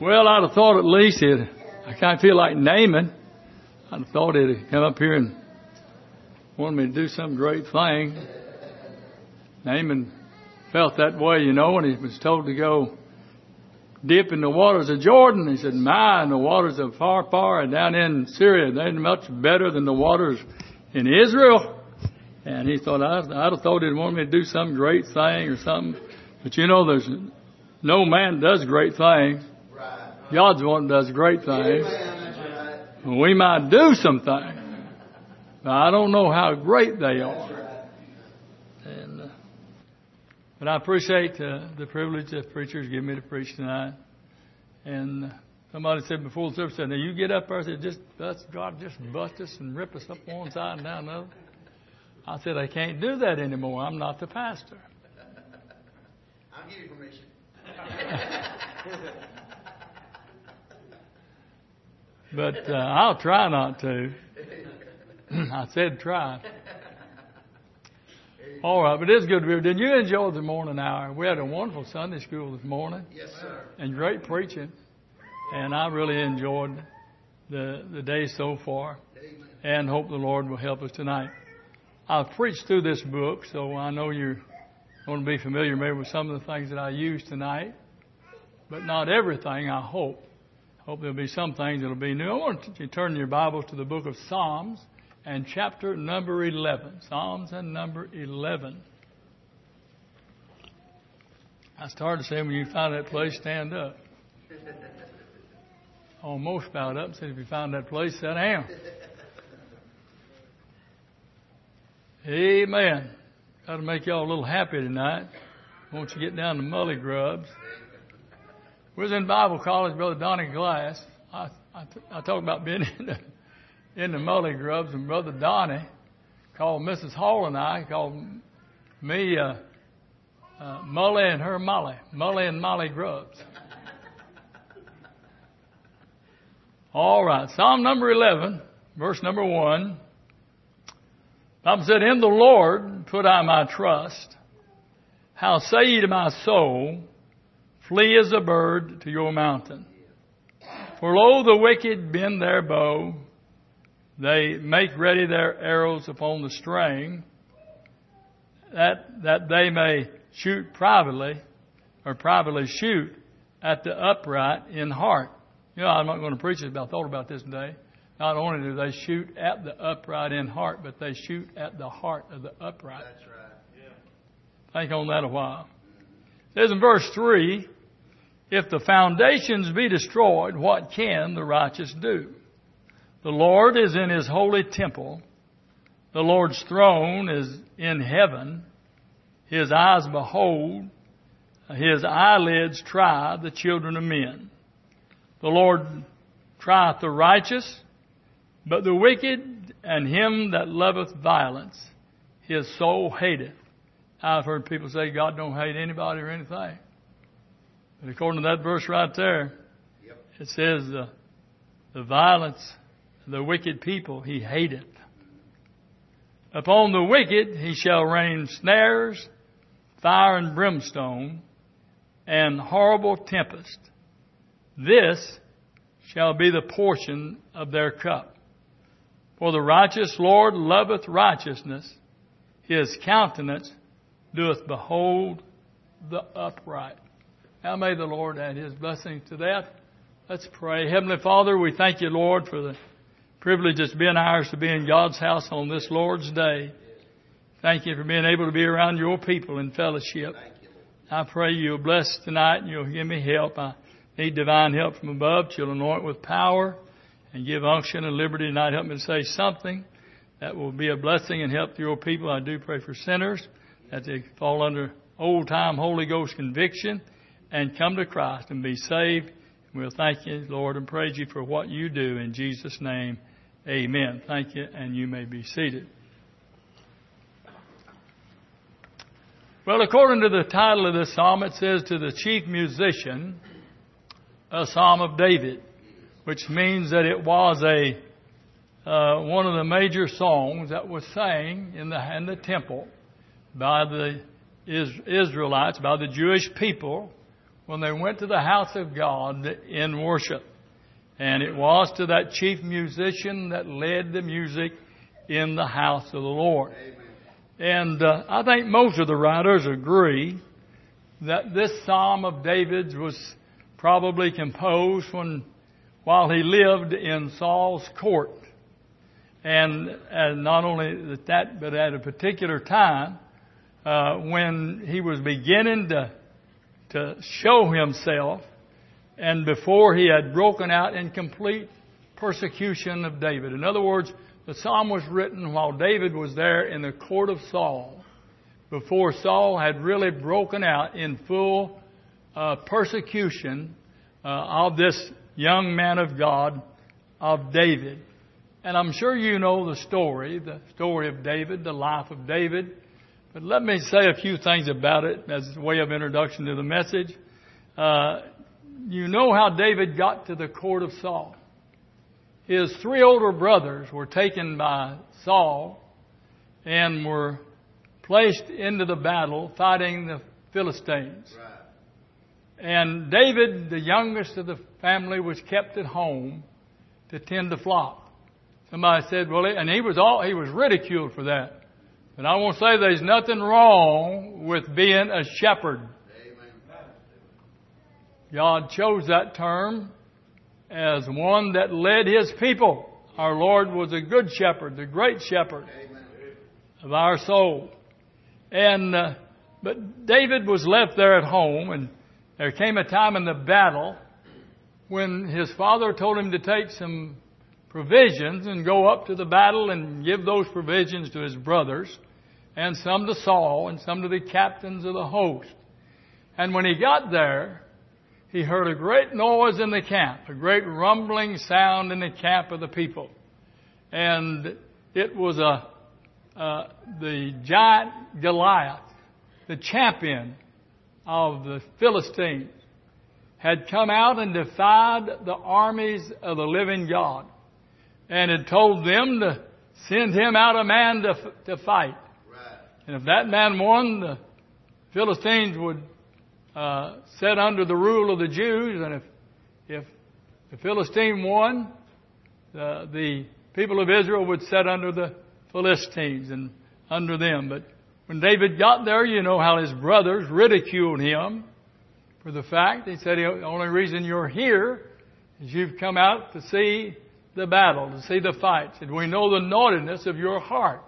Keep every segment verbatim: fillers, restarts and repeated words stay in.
Well, I'd have thought at least it, I kind of feel like Naaman. I'd have thought it'd come up here and wanted me to do some great thing. Naaman felt that way, you know, when he was told to go dip in the waters of Jordan. He said, my, and the waters of far, far, and down in Syria, they're much better than the waters in Israel. And he thought, I'd, I'd have thought he'd want me to do some great thing or something. But you know, there's no man does great things. God's the one that does great things. We might do some things, but I don't know how great they are. And, uh, but I appreciate uh, the privilege that preachers give me to preach tonight. And uh, somebody said before the service, said, now you get up there, said, just that's God just bust us and rip us up one side and down the other. I said, I can't do that anymore. I'm not the pastor. I'll give you permission. But uh, I'll try not to. I said try. All right, but it's good to be here. Did you enjoy the morning hour? We had a wonderful Sunday school this morning. Yes, sir. And great preaching. And I really enjoyed the, the day so far. Amen. And hope the Lord will help us tonight. I've preached through this book, so I know you're going to be familiar maybe with some of the things that I used tonight. But not everything, I hope. Hope there'll be some things that'll be new. I want you to turn your Bible to the book of Psalms and chapter number eleven. Psalms and number eleven. I started saying when you find that place, stand up. Almost bowed up and said, if you find that place, sit down. Amen. Got to make y'all a little happy tonight. Won't you get down to Mully Grubs? We was in Bible college, Brother Donnie Glass. I, I, I talked about being in the, in the Mully Grubs, and Brother Donnie called Missus Hall and I, called me uh, uh, Mully and her Molly. Mully and Molly Grubs. All right, Psalm number eleven, verse number one. Bible said, in the Lord put I my trust. How say ye to my soul, flee as a bird to your mountain. For lo, the wicked bend their bow. They make ready their arrows upon the string, that, that they may shoot privately, or privately shoot at the upright in heart. You know, I'm not going to preach it, but I thought about this today. Not only do they shoot at the upright in heart, but they shoot at the heart of the upright. That's right. Yeah. Think on that a while. It says in verse three, if the foundations be destroyed, what can the righteous do? The Lord is in his holy temple. The Lord's throne is in heaven. His eyes behold. His eyelids try the children of men. The Lord trieth the righteous, but the wicked and him that loveth violence, his soul hateth. I've heard people say God don't hate anybody or anything. But according to that verse right there, Yep. it says the, the violence, the wicked people, he hateth. Upon the wicked he shall rain snares, fire and brimstone, and horrible tempest. This shall be the portion of their cup. For the righteous Lord loveth righteousness. His countenance doeth behold the upright. Now may the Lord add his blessing to that. Let's pray. Heavenly Father, we thank you, Lord, for the privilege that's been ours to be in God's house on this Lord's day. Thank you for being able to be around your people in fellowship. I pray you'll bless tonight and you'll give me help. I need divine help from above. You'll anoint with power and give unction and liberty tonight. Help me to say something that will be a blessing and help to your people. I do pray for sinners that they fall under old-time Holy Ghost conviction and come to Christ and be saved. And we'll thank you, Lord, and praise you for what you do. In Jesus' name, amen. Thank you, and you may be seated. Well, according to the title of this psalm, it says, to the chief musician, a psalm of David, which means that it was a uh, one of the major songs that was sang in the, in the temple by the Israelites, by the Jewish people, when they went to the house of God in worship. And it was to that chief musician that led the music in the house of the Lord. Amen. And uh, I think most of the writers agree that this Psalm of David's was probably composed when, while he lived in Saul's court. And, and not only that, but at a particular time uh, when he was beginning to, to show himself, and before he had broken out in complete persecution of David. In other words, the psalm was written while David was there in the court of Saul, before Saul had really broken out in full uh, persecution uh, of this young man of God, of David. And I'm sure you know the story, the story of David, the life of David. But let me say a few things about it as a way of introduction to the message. Uh, you know how David got to the court of Saul. His three older brothers were taken by Saul and were placed into the battle fighting the Philistines. Right. And David, the youngest of the family, was kept at home to tend the flock. Somebody said, well, and he was all, he was ridiculed for that. But I won't say there's nothing wrong with being a shepherd. Amen. God chose that term as one that led His people. Our Lord was a good shepherd, the great shepherd Amen. of our soul. And, uh, but David was left there at home, and there came a time in the battle when his father told him to take some provisions and go up to the battle and give those provisions to his brothers, and some to Saul, and some to the captains of the host. And when he got there, he heard a great noise in the camp, a great rumbling sound in the camp of the people. And it was a uh, the giant Goliath, the champion of the Philistines, had come out and defied the armies of the living God, and had told them to send him out a man to, to fight. Right. And if that man won, the Philistines would uh, sit under the rule of the Jews. And if, if the Philistine won, uh, the people of Israel would sit under the Philistines and under them. But when David got there, you know how his brothers ridiculed him for the fact. They said, the only reason you're here is you've come out to see the battle, to see the fight. Said, we know the naughtiness of your heart.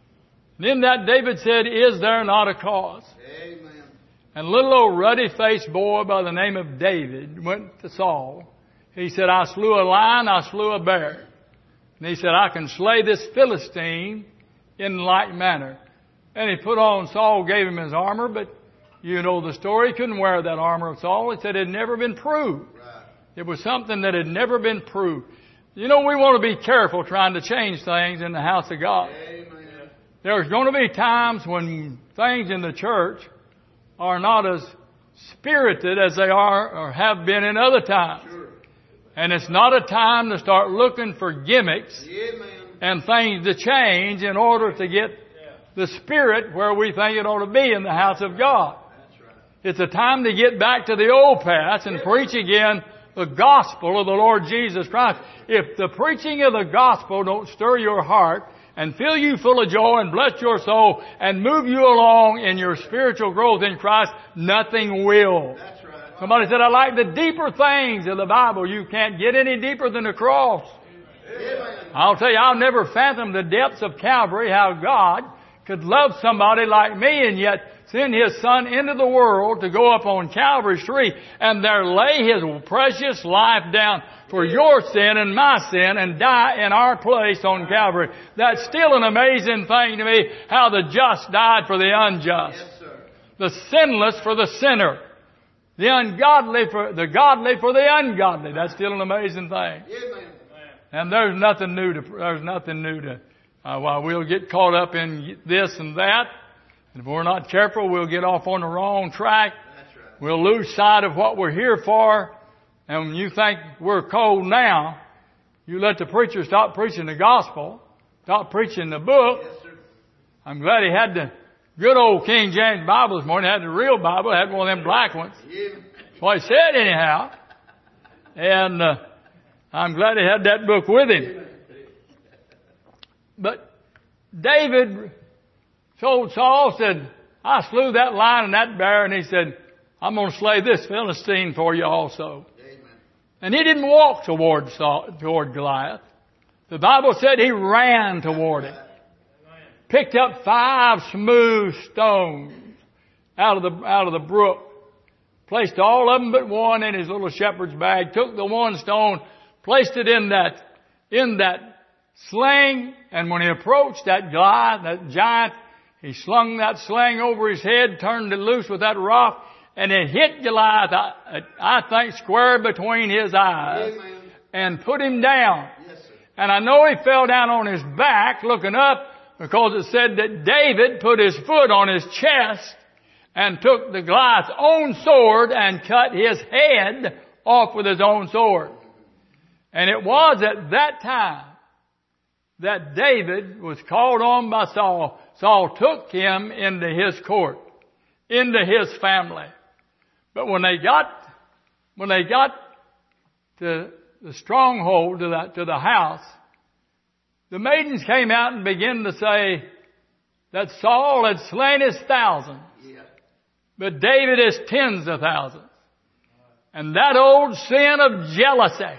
And in that David said, is there not a cause? Amen. And a little old ruddy-faced boy by the name of David went to Saul. He said, I slew a lion, I slew a bear. And he said, I can slay this Philistine in like manner. And he put on, Saul gave him his armor, but you know the story. He couldn't wear that armor of Saul. He said it had never been proved. Right. It was something that had never been proved. You know, we want to be careful trying to change things in the house of God. Amen. There's going to be times when things in the church are not as spirited as they are or have been in other times. Sure. And it's not a time to start looking for gimmicks Amen. and things to change in order to get the spirit where we think it ought to be in the house of God. That's right. It's a time to get back to the old path and preach again the gospel of the Lord Jesus Christ. If the preaching of the gospel don't stir your heart and fill you full of joy and bless your soul and move you along in your spiritual growth in Christ, nothing will. That's right. Somebody said, I like the deeper things of the Bible. You can't get any deeper than the cross. Amen. I'll tell you, I'll never fathom the depths of Calvary, how God could love somebody like me and yet send His Son into the world to go up on Calvary's tree and there lay His precious life down for your sin and my sin and die in our place on Calvary. That's still an amazing thing to me, how the just died for the unjust. Yes, sir. The sinless for the sinner. The ungodly for the godly for the ungodly. That's still an amazing thing. Amen. And there's nothing new to there's nothing new to uh, while we'll get caught up in this and that. And if we're not careful, we'll get off on the wrong track. That's right. We'll lose sight of what we're here for. And when you think we're cold now, you let the preacher stop preaching the gospel, stop preaching the book. Yes, sir. I'm glad he had the good old King James Bible this morning. He had the real Bible. He had one of them black ones. Amen. what he said anyhow. And uh, I'm glad he had that book with him. But David told Saul, said, I slew that lion and that bear, and he said, I'm going to slay this Philistine for you also. Amen. And he didn't walk toward Saul, toward Goliath. The Bible said he ran toward him. Picked up five smooth stones out of the, out of the brook. Placed all of them but one in his little shepherd's bag. Took the one stone, placed it in that, in that sling. And when he approached that Goliath, that giant, he slung that sling over his head, turned it loose with that rock, and it hit Goliath, I, I think, square between his eyes. Amen. And put him down. Yes, sir. And I know he fell down on his back looking up, because it said that David put his foot on his chest and took the Goliath's own sword and cut his head off with his own sword. And it was at that time that David was called on by Saul. Saul took him into his court, into his family. But when they got, when they got to the stronghold, to the, to the house, the maidens came out and began to say that Saul had slain his thousands, yeah. but David his tens of thousands. And that old sin of jealousy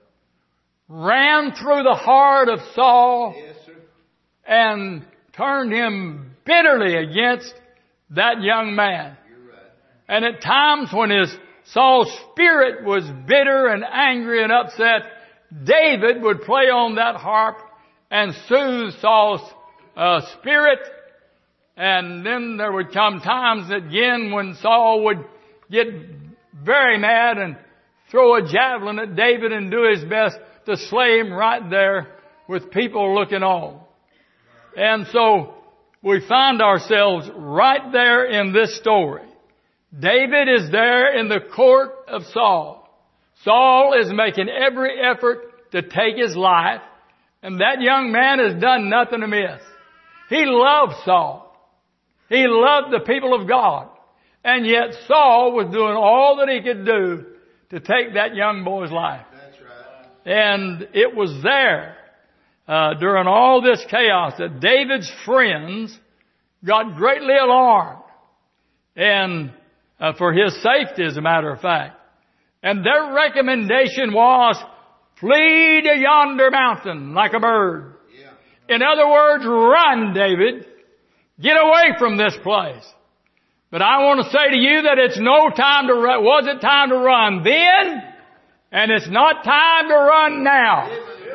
ran through the heart of Saul, yes, sir. And turned him bitterly against that young man. You're right. And at times when his Saul's spirit was bitter and angry and upset, David would play on that harp and soothe Saul's uh, spirit. And then there would come times again when Saul would get very mad and throw a javelin at David and do his best to slay him right there with people looking on. And so we find ourselves right there in this story. David is there in the court of Saul. Saul is making every effort to take his life. And that young man has done nothing amiss. He loved Saul. He loved the people of God. And yet Saul was doing all that he could do to take that young boy's life. That's right. And it was there, uh, during all this chaos, that David's friends got greatly alarmed. And uh, for his safety, as a matter of fact. And their recommendation was, flee to yonder mountain like a bird. Yeah. In other words, run, David. Get away from this place. But I want to say to you that it's no time to run. Was it time to run then? And it's not time to run now.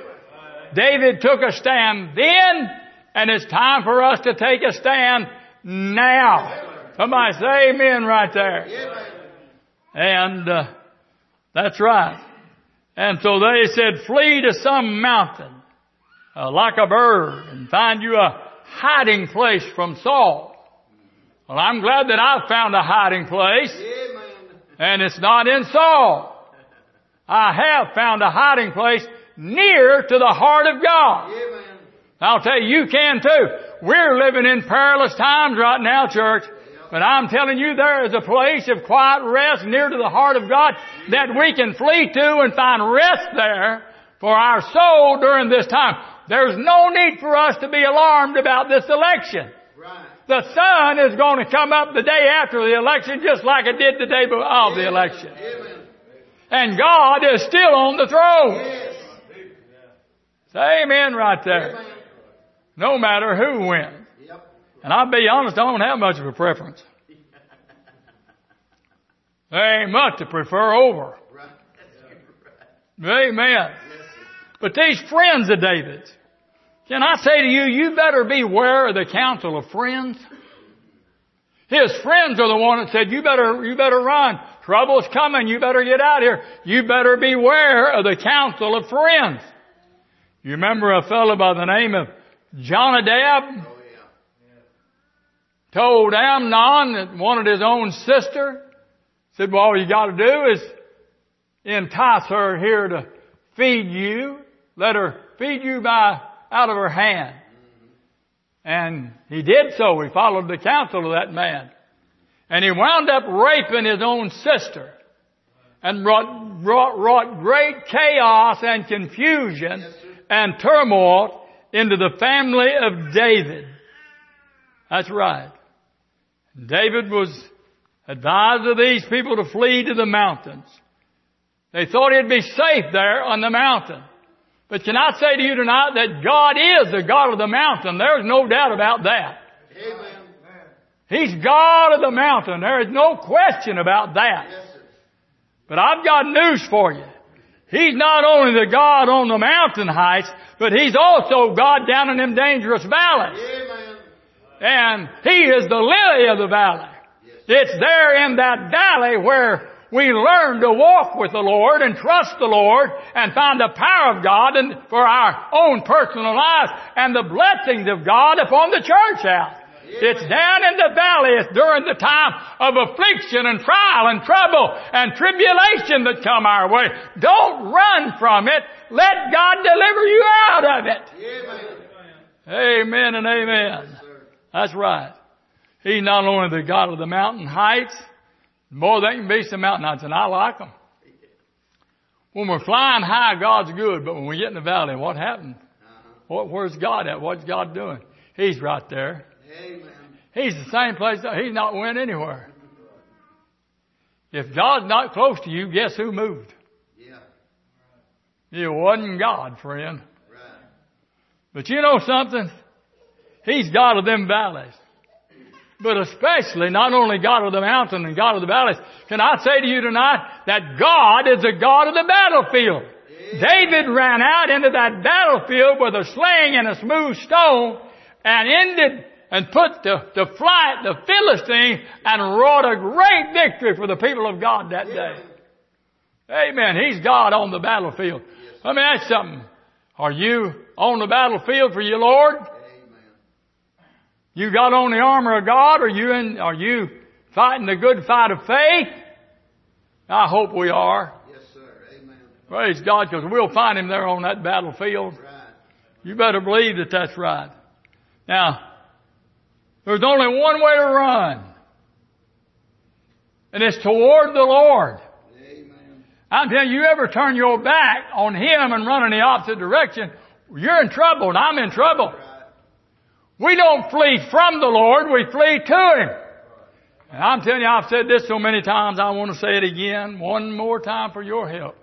David took a stand then, and it's time for us to take a stand now. Somebody say amen right there. And uh, that's right. And so they said, flee to some mountain uh, like a bird and find you a hiding place from Saul. Well, I'm glad that I've found a hiding place. And it's not in Saul. I have found a hiding place near to the heart of God. I'll tell you, you can too. We're living in perilous times right now, church. But I'm telling you, there is a place of quiet rest near to the heart of God that we can flee to and find rest there for our soul during this time. There's no need for us to be alarmed about this election. Right. The sun is going to come up the day after the election just like it did the day of the election. Amen. And God is still on the throne. Yes. Say amen right there. Amen. No matter who wins. And I'll be honest, I don't have much of a preference. There ain't much to prefer over. Amen. But these friends of David's, can I say to you, you better beware of the counsel of friends. His friends are the one that said, you better, you better run. Trouble's coming. You better get out here. You better beware of the counsel of friends. You remember a fellow by the name of Jonadab? Told Amnon that wanted his own sister. Said, well, all you got to do is entice her here to feed you. Let her feed you by out of her hand. And he did so. He followed the counsel of that man. And he wound up raping his own sister. and brought, brought, wrought great chaos and confusion Yes, sir. and turmoil into the family of David. That's right. David was advised of these people to flee to the mountains. They thought he'd be safe there on the mountain. But can I say to you tonight that God is the God of the mountain? There's no doubt about that. Amen. He's God of the mountain. There is no question about that. Yes, sir. But I've got news for you. He's not only the God on the mountain heights, but He's also God down in them dangerous valleys. Amen. And He is the lily of the valley. It's there in that valley where we learn to walk with the Lord and trust the Lord and find the power of God and for our own personal lives and the blessings of God upon the church house. It's down in the valley. It's during the time of affliction and trial and trouble and tribulation that come our way. Don't run from it. Let God deliver you out of it. Amen. Amen and amen. Yes, sir. That's right. He's not only the God of the mountain heights. Boy, they can be some mountain heights, and I like them. When we're flying high, God's good, but when we get in the valley, what happened? Uh-huh. What, where's God at? What's God doing? He's right there. Amen. He's the same place. He's not went anywhere. If God's not close to you, guess who moved? Yeah. It wasn't God, friend. Right. But you know something? He's God of them valleys. But especially, not only God of the mountain and God of the valleys, can I say to you tonight that God is the God of the battlefield. David ran out into that battlefield with a sling and a smooth stone and ended and put to, to flight the Philistine and wrought a great victory for the people of God that day. Amen. He's God on the battlefield. Let me ask you something. Are you on the battlefield for your Lord? Amen. You got on the armor of God? Are you in, are you fighting the good fight of faith? I hope we are. Yes, sir. Amen. Praise God, because we'll find Him there on that battlefield. Right. You better believe that that's right. Now, there's only one way to run. And it's toward the Lord. Amen. I'm telling you, you ever turn your back on Him and run in the opposite direction, you're in trouble and I'm in trouble. Right. We don't flee from the Lord, we flee to Him. And I'm telling you, I've said this so many times, I want to say it again, one more time for your help.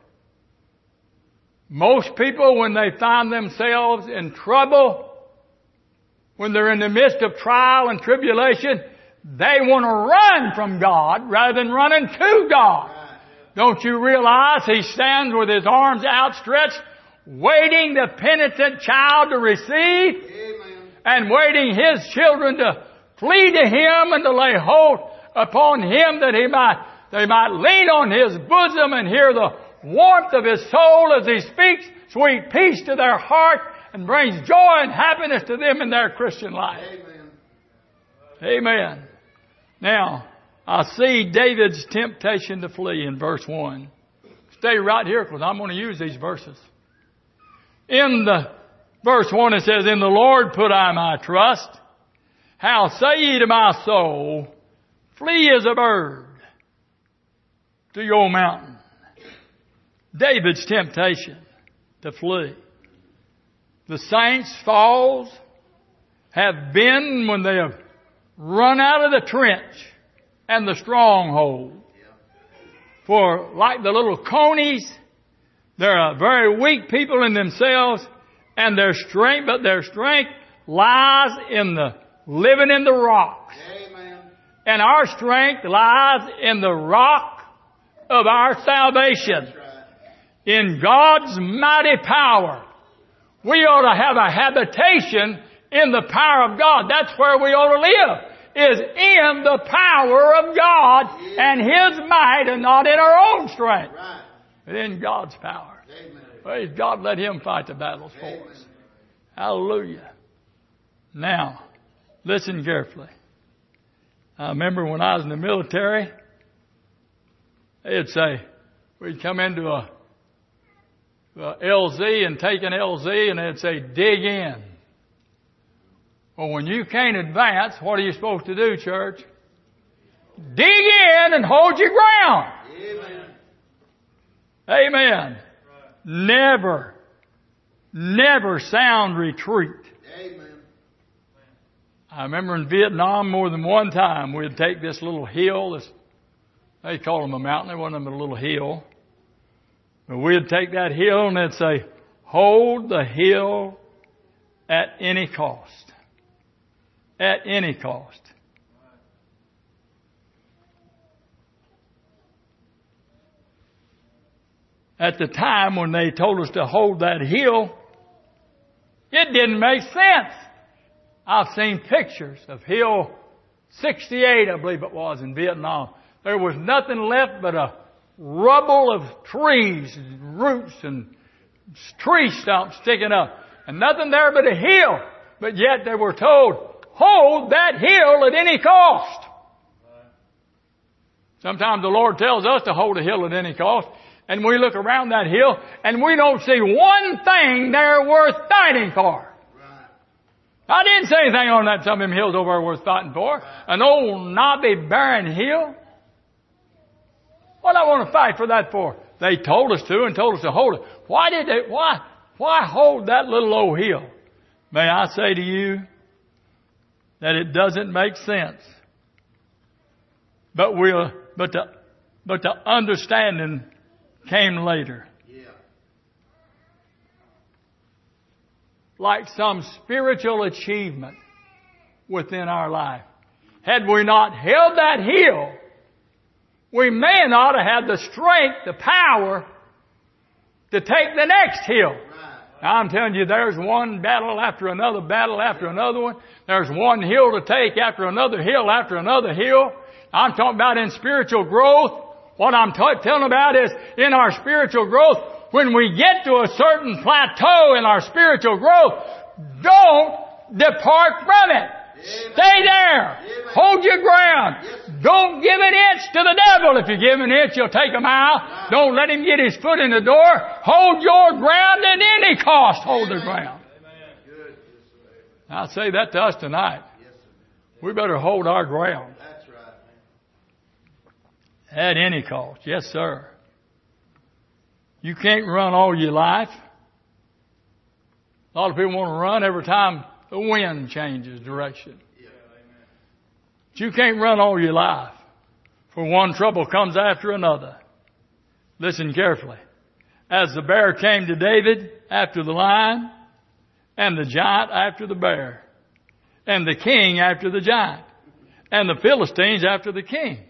Most people, when they find themselves in trouble, when they're in the midst of trial and tribulation, they want to run from God rather than running to God. Don't you realize He stands with His arms outstretched, waiting the penitent child to receive, Amen. and waiting His children to flee to Him and to lay hold upon Him that He might, they might lean on His bosom and hear the warmth of His soul as He speaks sweet peace to their heart and brings joy and happiness to them in their Christian life. Amen. Amen. Now, I see David's temptation to flee in verse one. Stay right here because I'm going to use these verses. In the verse one it says, "In the Lord put I my trust. How say ye to my soul, flee as a bird to your mountain." David's temptation to flee. The saints' falls have been when they have run out of the trench and the stronghold. For like the little conies, they're a very weak people in themselves, and their strength, but their strength lies in the living in the rocks. Amen. And our strength lies in the rock of our salvation. That's right. In God's mighty power. We ought to have a habitation in the power of God. That's where we ought to live, is in the power of God and His might and not in our own strength, Right. but in God's power. Amen. Praise God, let Him fight the battles for Amen. us. Hallelujah. Now, listen carefully. I remember when I was in the military, they'd say, we'd come into a Uh, L Z and take an L Z and they'd say, dig in. Well, when you can't advance, what are you supposed to do, church? Dig in and hold your ground. Amen. Amen. Never, never sound retreat. Amen. I remember in Vietnam more than one time we'd take this little hill. This, they call them a mountain. They wasn't a little hill. But we'd take that hill and they'd say, hold the hill at any cost. At any cost. At the time when they told us to hold that hill, it didn't make sense. I've seen pictures of Hill sixty-eight, I believe it was, in Vietnam. There was nothing left but a rubble of trees, and roots, and tree stumps sticking up. And nothing there but a hill. But yet they were told, hold that hill at any cost. Sometimes the Lord tells us to hold a hill at any cost. And we look around that hill and we don't see one thing there worth fighting for. I didn't say anything on that. Some of them hills over there worth fighting for. An old knobby barren hill. What do I want to fight for that for? They told us to and told us to hold it. Why did they, why, why hold that little old hill? May I say to you that it doesn't make sense. But we'll, but the, but the understanding came later. Yeah. Like some spiritual achievement within our life. Had we not held that hill, we may not have had the strength, the power to take the next hill. Now, I'm telling you, there's one battle after another battle after another one. There's one hill to take after another hill after another hill. I'm talking about in spiritual growth. What I'm t- telling about is in our spiritual growth, when we get to a certain plateau in our spiritual growth, don't depart from it. Amen. Stay there. Amen. Hold your ground. Yes. Don't give an inch to the devil. If you give an inch, you'll take a mile. Right. Don't let him get his foot in the door. Hold your ground at any cost. Hold Amen. the ground. Amen. Good. I say that to us tonight. Yes, sir. We better hold our ground. That's right. At any cost. Yes, sir. You can't run all your life. A lot of people want to run every time the wind changes direction. Yeah. But you can't run all your life. For one trouble comes after another. Listen carefully. As the bear came to David after the lion, and the giant after the bear, and the king after the giant, and the Philistines after the king.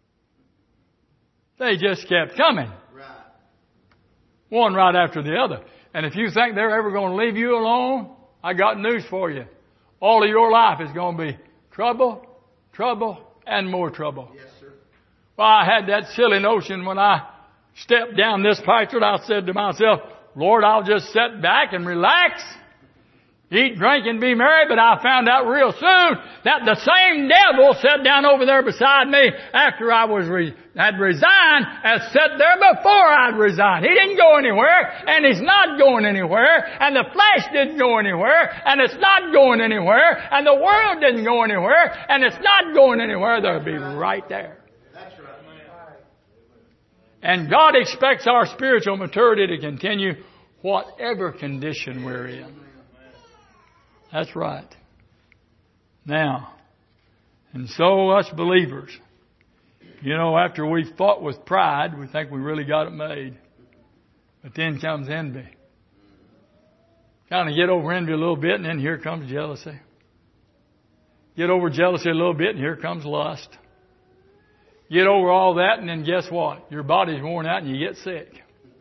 They just kept coming. Right. One right after the other. And if you think they're ever going to leave you alone, I got news for you. All of your life is going to be trouble, trouble, and more trouble. Yes, sir. Well, I had that silly notion when I stepped down this pulpit. I said to myself, Lord, I'll just sit back and relax, eat, drink, and be merry. But I found out real soon that the same devil sat down over there beside me after I was re- had resigned as sat there before I'd resigned. He didn't go anywhere, and he's not going anywhere, and the flesh didn't go anywhere, and it's not going anywhere, and the world didn't go anywhere, and it's not going anywhere. They'll be right there. That's right. And God expects our spiritual maturity to continue whatever condition we're in. That's right. Now, and so us believers, you know, after we fought with pride, we think we really got it made. But then comes envy. Kind of get over envy a little bit, and then here comes jealousy. Get over jealousy a little bit, and here comes lust. Get over all that, and then guess what? Your body's worn out, and you get sick.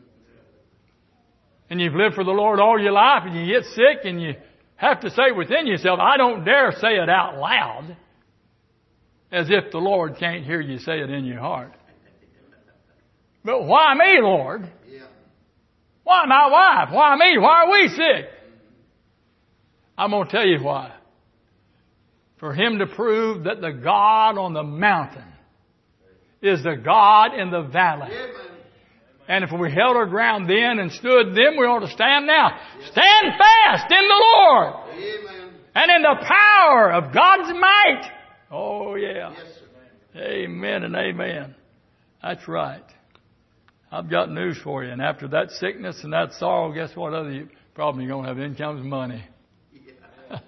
And you've lived for the Lord all your life, and you get sick, and you have to say within yourself, I don't dare say it out loud, as if the Lord can't hear you say it in your heart. But why me, Lord? Yeah. Why my wife? Why me? Why are we sick? I'm going to tell you why. For Him to prove that the God on the mountain is the God in the valley. Amen. And if we held our ground then and stood then, we ought to stand now. Stand fast in the Lord. Amen. And in the power of God's might. Oh, yeah. Yes, sir. Amen and amen. That's right. I've got news for you. And after that sickness and that sorrow, guess what other problem you're going to have? Income is money. Yeah.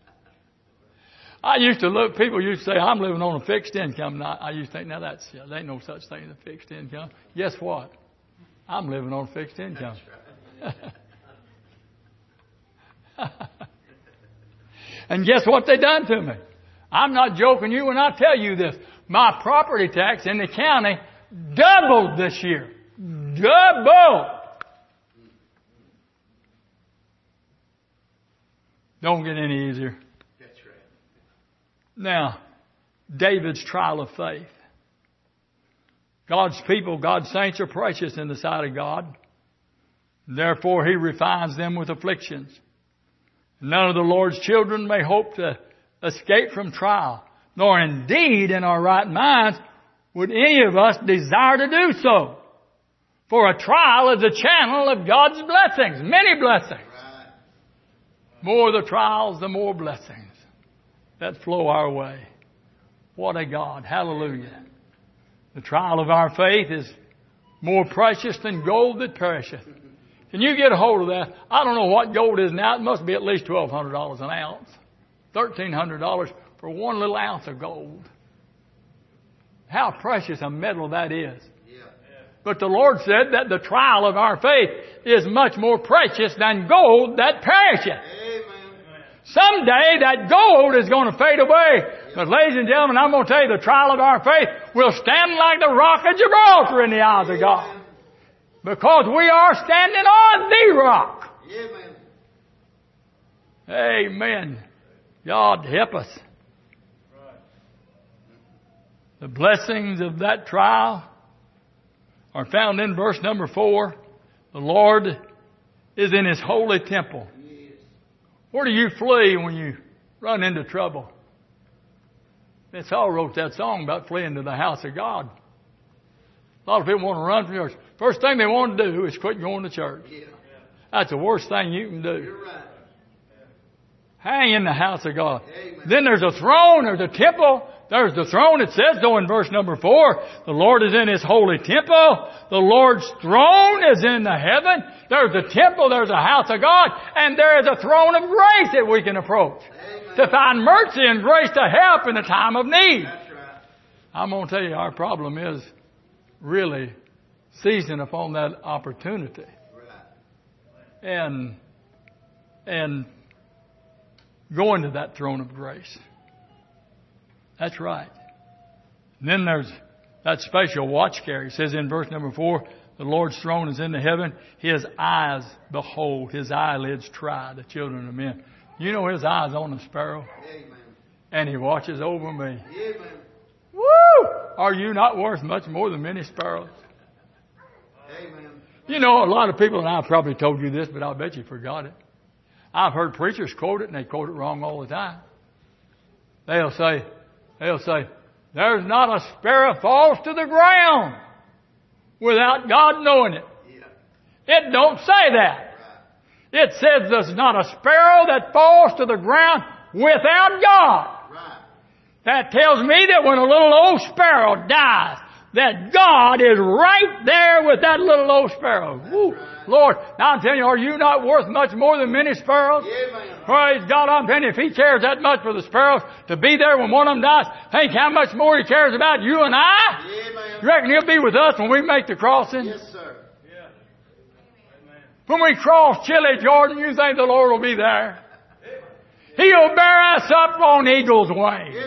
I used to look, people used to say, I'm living on a fixed income. And I, I used to think, now that's, there ain't no such thing as a fixed income. Guess what? I'm living on a fixed income. And guess what they done to me? I'm not joking you when I tell you this. My property tax in the county doubled this year. Doubled. Don't get any easier. That's right. Now, David's trial of faith. God's people, God's saints are precious in the sight of God. Therefore, He refines them with afflictions. None of the Lord's children may hope to escape from trial, nor indeed in our right minds would any of us desire to do so. For a trial is a channel of God's blessings, many blessings. Right. More the trials, the more blessings that flow our way. What a God. Hallelujah. The trial of our faith is more precious than gold that perisheth. Can you get a hold of that? I don't know what gold is now. It must be at least twelve hundred dollars an ounce. thirteen hundred dollars for one little ounce of gold. How precious a metal that is. Yeah. But the Lord said that the trial of our faith is much more precious than gold that perisheth. Amen. Someday that gold is going to fade away. But ladies and gentlemen, I'm going to tell you the trial of our faith will stand like the rock of Gibraltar in the eyes of God. Because we are standing on the rock. Amen. Amen. God help us. The blessings of that trial are found in verse number four. The Lord is in His holy temple. Yes. Where do you flee when you run into trouble? Miss Hall wrote that song about fleeing to the house of God. A lot of people want to run from church. First thing they want to do is quit going to church. Yeah. That's the worst thing you can do. You're right. Hang in the house of God. Amen. Then there's a throne, there's a temple. There's the throne. It says though in verse number four, the Lord is in His holy temple. The Lord's throne is in the heaven. There's a temple, there's a house of God, and there is a throne of grace that we can approach. Amen. To find mercy and grace to help in the time of need. That's right. I'm going to tell you, our problem is really seizing upon that opportunity. Right. And, and going to that throne of grace. That's right. And then there's that special watch care. He says in verse number four, the Lord's throne is in the heaven. His eyes behold, His eyelids try the children of men. You know His eyes on the sparrow. Amen. And He watches over me. Amen. Woo! Are you not worth much more than many sparrows? Amen. You know, a lot of people, and I've probably told you this, but I'll bet you forgot it. I've heard preachers quote it, and they quote it wrong all the time. They'll say, they'll say, there's not a sparrow falls to the ground without God knowing it. Yeah. It don't say that. It says there's not a sparrow that falls to the ground without God. Right. That tells me that when a little old sparrow dies, that God is right there with that little old sparrow. Woo. Right. Lord, now I'm telling you, are you not worth much more than many sparrows? Amen. Praise God, I'm telling you, if He cares that much for the sparrows to be there when one of them dies, think how much more He cares about you and I? Amen. You reckon He'll be with us when we make the crossing? Yes, sir. Yeah. Amen. When we cross Chile, Jordan, you think the Lord will be there? He'll bear us up on eagle's wings.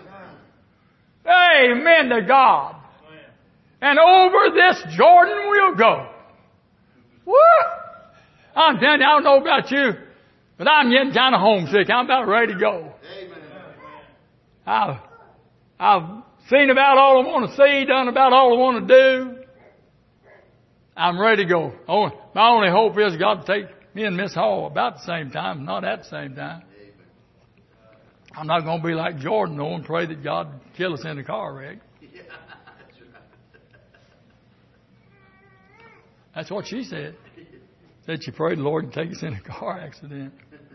Amen. Amen to God. And over this Jordan we'll go. Woo! I'm telling you, I don't know about you, but I'm getting kind of homesick. I'm about ready to go. Amen. I've, I've seen about all I want to see, done about all I want to do. I'm ready to go. Oh, my only hope is God to take me and Miss Hall about the same time, not at the same time. I'm not going to be like Jordan, though, and pray that God kill us in a car wreck. Yeah, that's right. That's what she said. Said she prayed the Lord to take us in a car accident.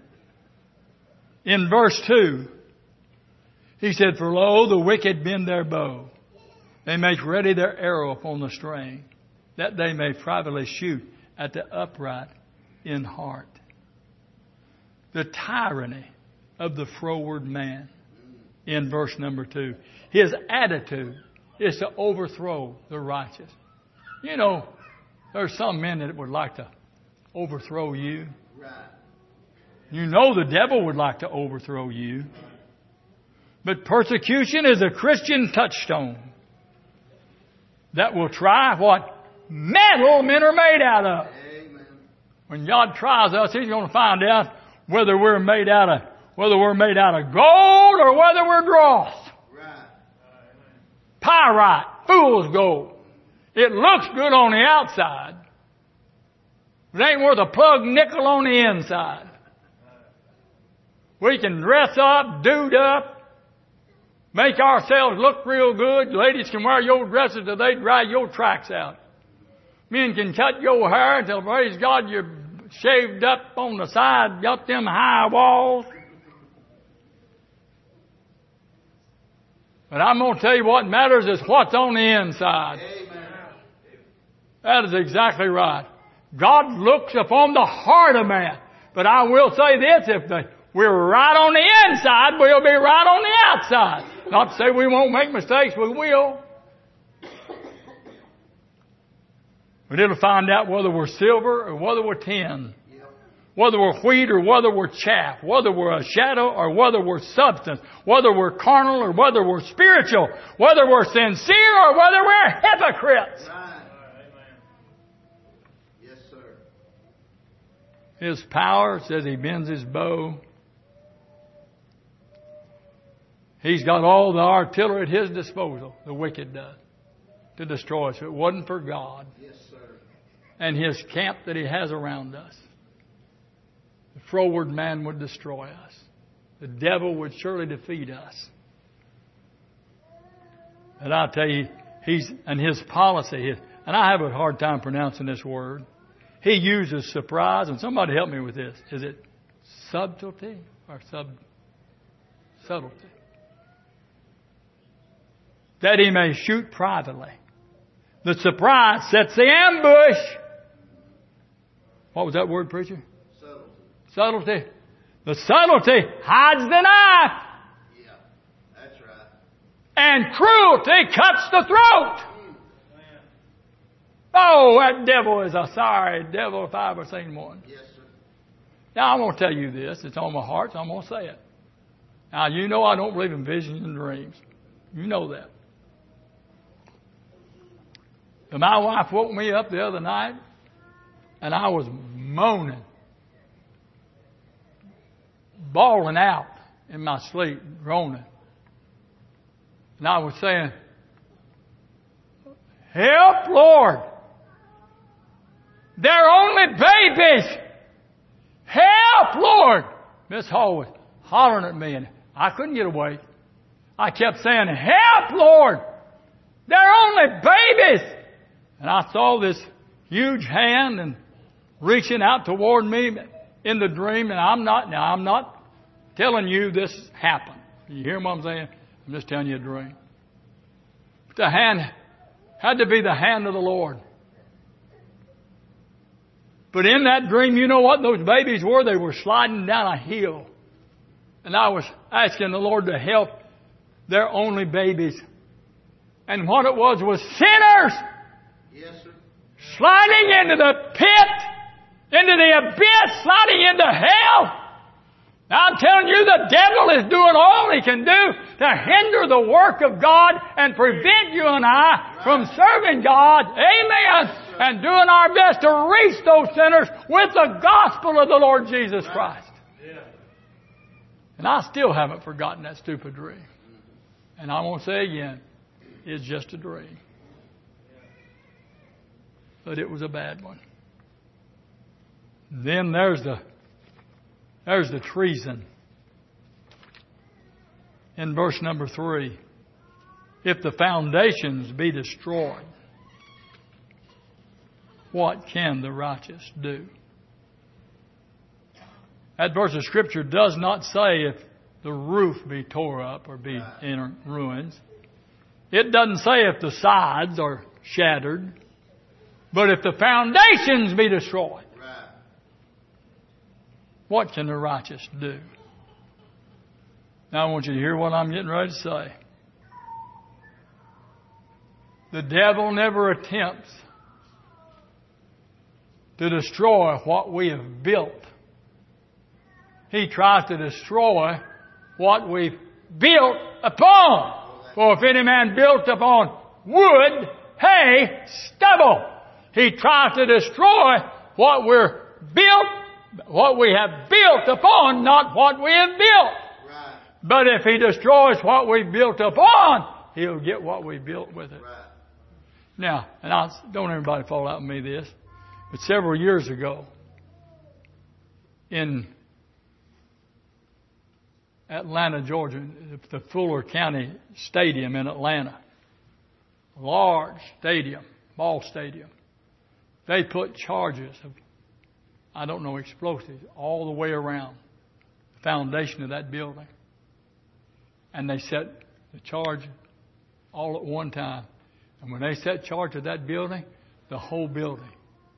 In verse two, He said, for lo, the wicked bend their bow. They make ready their arrow upon the string. that they may privately shoot at the upright in heart. The tyranny of the froward man in verse number two. His attitude is to overthrow the righteous. You know, there's some men that would like to overthrow you. Right. You know the devil would like to overthrow you. But persecution is a Christian touchstone that will try what metal men are made out of. Amen. When God tries us, He's going to find out whether we're made out of whether we're made out of gold or whether we're dross. Right. Pyrite, fool's gold. It looks good on the outside, but it ain't worth a plug nickel on the inside. We can dress up, dude up, make ourselves look real good. Ladies can wear your dresses till they dry your tracks out. Men can cut your hair until, praise God, you're shaved up on the side, got them high walls. But I'm going to tell you what matters is what's on the inside. Amen. That is exactly right. God looks upon the heart of man. But I will say this, if the, we're right on the inside, we'll be right on the outside. Not to say we won't make mistakes, we will. But it'll find out whether we're silver or whether we're tin. Whether we're wheat or whether we're chaff. Whether we're a shadow or whether we're substance. Whether we're carnal or whether we're spiritual. Whether we're sincere or whether we're hypocrites. Right. Yes, sir. His power says He bends His bow. He's got all the artillery at His disposal, the wicked does, to destroy us. If it wasn't for God Yes, sir. and His camp that He has around us, the froward man would destroy us. The devil would surely defeat us. And I'll tell you, he's, and his policy, and I have a hard time pronouncing this word. He uses surprise, and somebody help me with this. Is it subtlety or sub, subtlety? That he may shoot privately. The surprise sets the ambush. What was that word, preacher? Subtlety. The subtlety hides the knife. Yeah, that's right. And cruelty cuts the throat. Oh, that devil is a sorry devil if I ever seen one. Yes, sir. Now, I'm going to tell you this. It's on my heart, so I'm going to say it. Now, you know I don't believe in visions and dreams. You know that. But my wife woke me up the other night, and I was moaning, bawling out in my sleep, groaning. And I was saying, help, Lord. They're only babies. Help, Lord. Miss Hall was hollering at me, and I couldn't get away. I kept saying, help, Lord. They're only babies. And I saw this huge hand and reaching out toward me in the dream, and I'm not, now I'm not telling you this happened. You hear what I'm saying? I'm just telling you a dream. But the hand had to be the hand of the Lord. But in that dream, you know what those babies were? They were sliding down a hill. And I was asking the Lord to help their only babies. And what it was was sinners. Yes, sir. Sliding into the pit, into the abyss, sliding into hell. Now I'm telling you, the devil is doing all he can do to hinder the work of God and prevent you and I from serving God. Amen. And doing our best to reach those sinners with the gospel of the Lord Jesus Christ. And I still haven't forgotten that stupid dream. And I won't say again, it's just a dream. But it was a bad one. Then there's the there's the treason. In verse number three. If the foundations be destroyed, what can the righteous do? That verse of Scripture does not say if the roof be tore up or be in ruins. It doesn't say if the sides are shattered. But if the foundations be destroyed, Right. what can the righteous do? Now I want you to hear what I'm getting ready to say. The devil never attempts to destroy what we have built. He tries to destroy what we've built upon. For if any man built upon wood, hay, stubble, he tries to destroy what we're built, what we have built upon, not what we have built. Right. But if he destroys what we built upon, he'll get what we built with it. Right. Now, and I don't everybody fall out with me this, but several years ago, in Atlanta, Georgia, the Fuller County Stadium in Atlanta, a large stadium, ball stadium, they put charges of, I don't know, explosives all the way around the foundation of that building. And they set the charge all at one time. And when they set charge of that building, the whole building.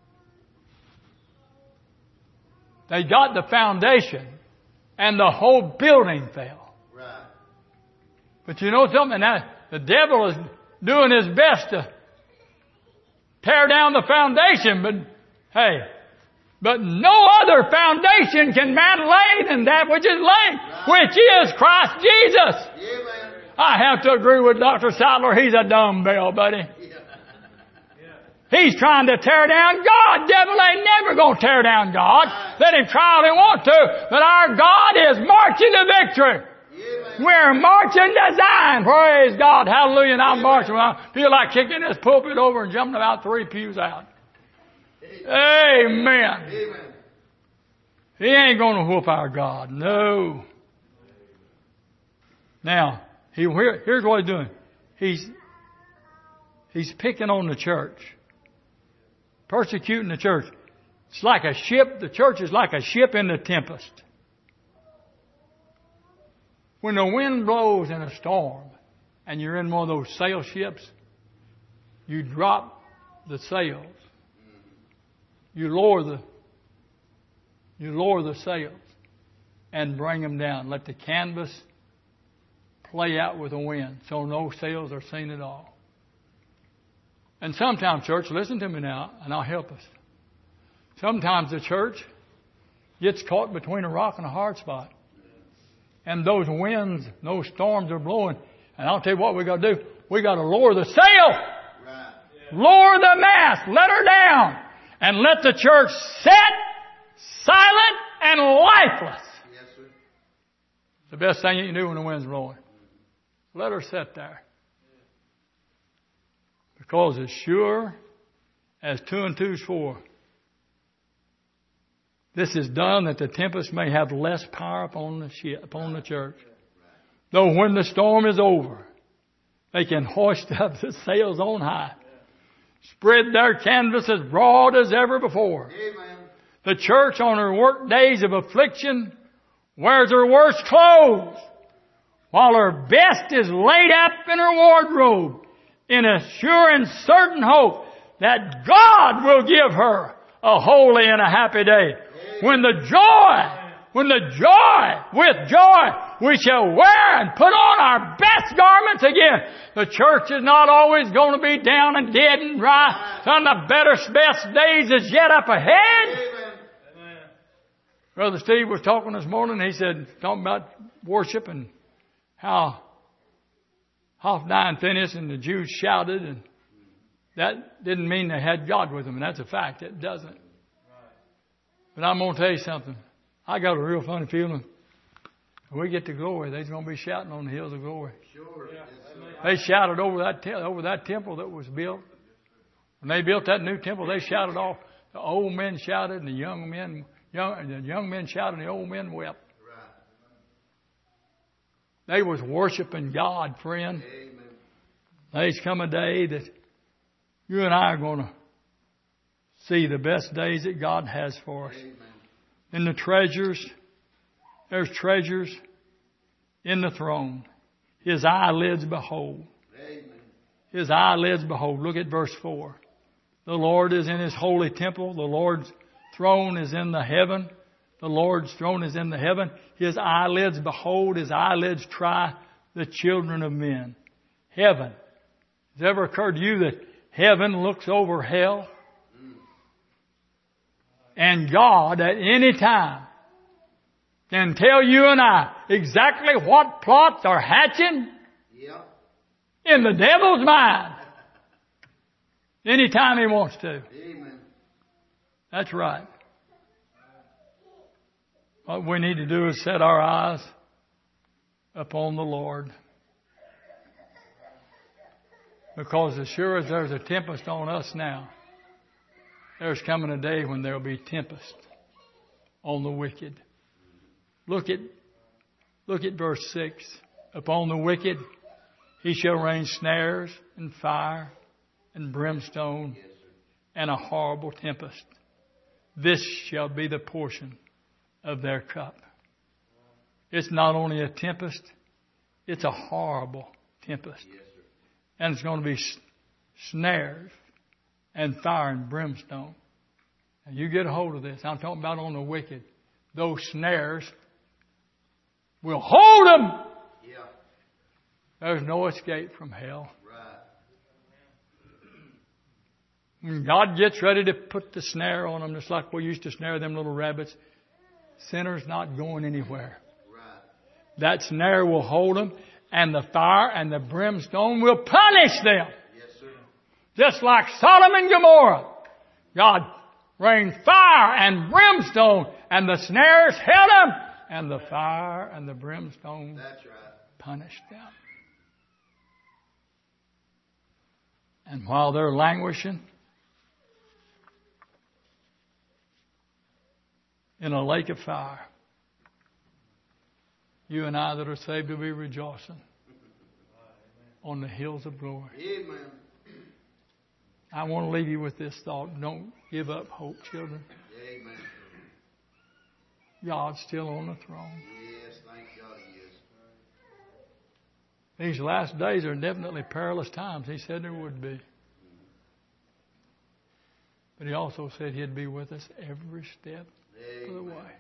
They got the foundation, and the whole building fell. Right. But you know something? Now, the devil is doing his best to tear down the foundation, but hey, but no other foundation can man lay than that which is laid, which is Christ Jesus. Amen. I have to agree with Doctor Sattler. He's a dumbbell, buddy. He's trying to tear down God. Devil ain't never going to tear down God. Let him try all he wants to. But our God is marching to victory. Amen. We're marching to Zion. Praise God. Hallelujah. And I'm marching. I feel like kicking this pulpit over and jumping about three pews out. Amen. Amen. He ain't going to whoop our God. No. Now, he, here, here's what he's doing. He's, he's picking on the church. Persecuting the church. It's like a ship. The church is like a ship in the tempest. When the wind blows in a storm and you're in one of those sail ships, you drop the sails. You lower the, you lower the sails and bring them down. Let the canvas play out with the wind so no sails are seen at all. And sometimes, church, listen to me now, and I'll help us. Sometimes the church gets caught between a rock and a hard spot. And those winds, those storms are blowing. And I'll tell you what we got to do. We got to lower the sail. Right. Lower the mast. Let her down. And let the church sit silent and lifeless. Yes, sir. It's the best thing you can do when the wind's blowing. Let her sit there. Because as sure as two and two's four, this is done that the tempest may have less power upon the ship, upon the church. Though when the storm is over, they can hoist up the sails on high, spread their canvas as broad as ever before. Amen. The church on her work days of affliction wears her worst clothes, while her best is laid up in her wardrobe, in a sure and certain hope that God will give her a holy and a happy day. When the joy, when the joy, with joy, we shall wear and put on our best garments again. The church is not always going to be down and dead and dry. Some of the better, best days is yet up ahead. Amen. Brother Steve was talking this morning. He said, talking about worship and how Hophni and Phinehas and the Jews shouted, and that didn't mean they had God with them, and that's a fact. It doesn't. But I'm going to tell you something. I got a real funny feeling. When we get to glory, they's going to be shouting on the hills of glory. Sure. Yes, They shouted over that te- over that temple that was built. When they built that new temple, they shouted off. The old men shouted, and the young men, young, the young men shouted, and the old men wept. Right. They was worshiping God, friend. Amen. There's come a day that you and I are going to see the best days that God has for us. Amen. In the treasures, there's treasures in the throne. His eyelids behold. Amen. His eyelids behold. Look at verse four. The Lord is in His holy temple. The Lord's throne is in the heaven. The Lord's throne is in the heaven. His eyelids, behold, His eyelids try the children of men. Heaven. Has it ever occurred to you that heaven looks over hell? And God at any time can tell you and I exactly what plots are hatching Yep. in the devil's mind. Anytime he wants to. Amen. That's right. What we need to do is set our eyes upon the Lord. Because as sure as there's a tempest on us now, there's coming a day when there will be tempest on the wicked. Look at, look at verse six. Upon the wicked he shall rain snares and fire and brimstone and a horrible tempest. This shall be the portion of their cup. It's not only a tempest, it's a horrible tempest. And it's going to be snares and fire and brimstone. And you get a hold of this. I'm talking about on the wicked. Those snares will hold them. Yeah. There's no escape from hell. Right. When God gets ready to put the snare on them, just like we used to snare them little rabbits, sinner's not going anywhere. Right. That snare will hold them, and the fire and the brimstone will punish them. Yes, sir. Just like Sodom and Gomorrah. God rained fire and brimstone, and the snares held them, and the fire and the brimstone That's right. punished them. And while they're languishing in a lake of fire, you and I that are saved will be rejoicing on the hills of glory. Amen. I want to leave you with this thought. Don't give up hope, children. Amen. God's still on the throne. Yes, thank God He is. These last days are definitely perilous times. He said there would be. But He also said He'd be with us every step of the Amen. way.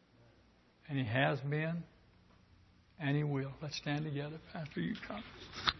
And He has been, and He will. Let's stand together after you come.